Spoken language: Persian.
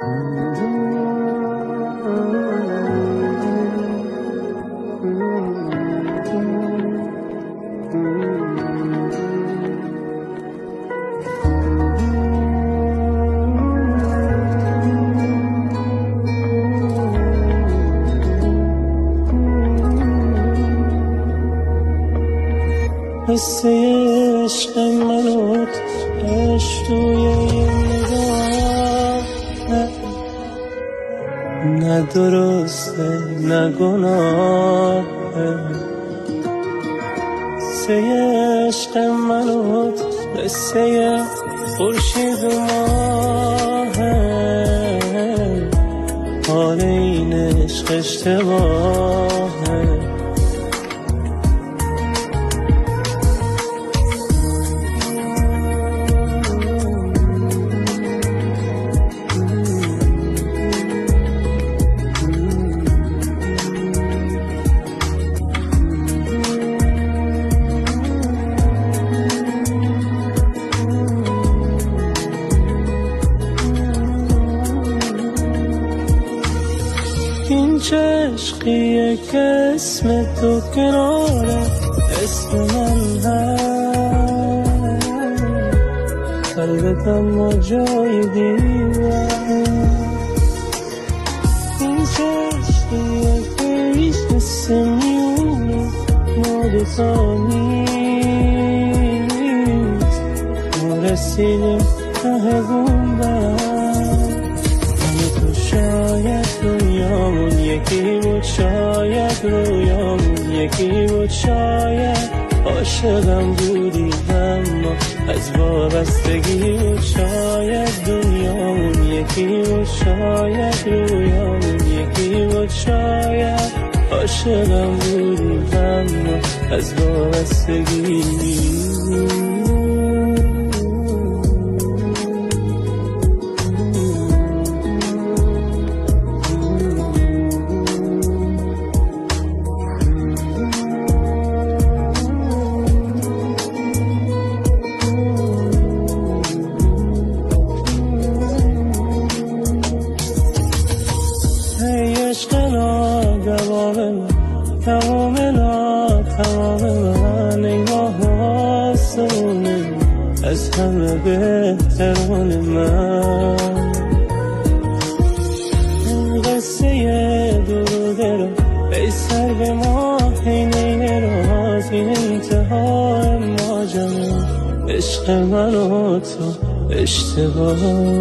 قصه عشق من و عشق توی این نگاه، نه درسته نه گناه. قصه عشق من و قصه خورشید و ماه، حال این عشق اشتباهه. این چه عشقیه که اسم تو کناره اسم من هست، قلبت اما جای دیوه. این چه عشقیه که هیچ کسی میونه ما دوتا نیست، ما رسیدیم ته گنبد. شاید دنیامون یکی بود، شاید رویامون یکی بود، شاید عاشقم بودی اما از وابستگی بود. شاید دنیامون یکی بود، شاید رویامون یکی بود، شاید عاشقم بودی اما از وابستگی. تمام من نگاه آسونه از همه بهتران من. این قصه دروده رو ای سر به ما حینه راز، این انتهای ماجرا عشق من و تو اشتباه.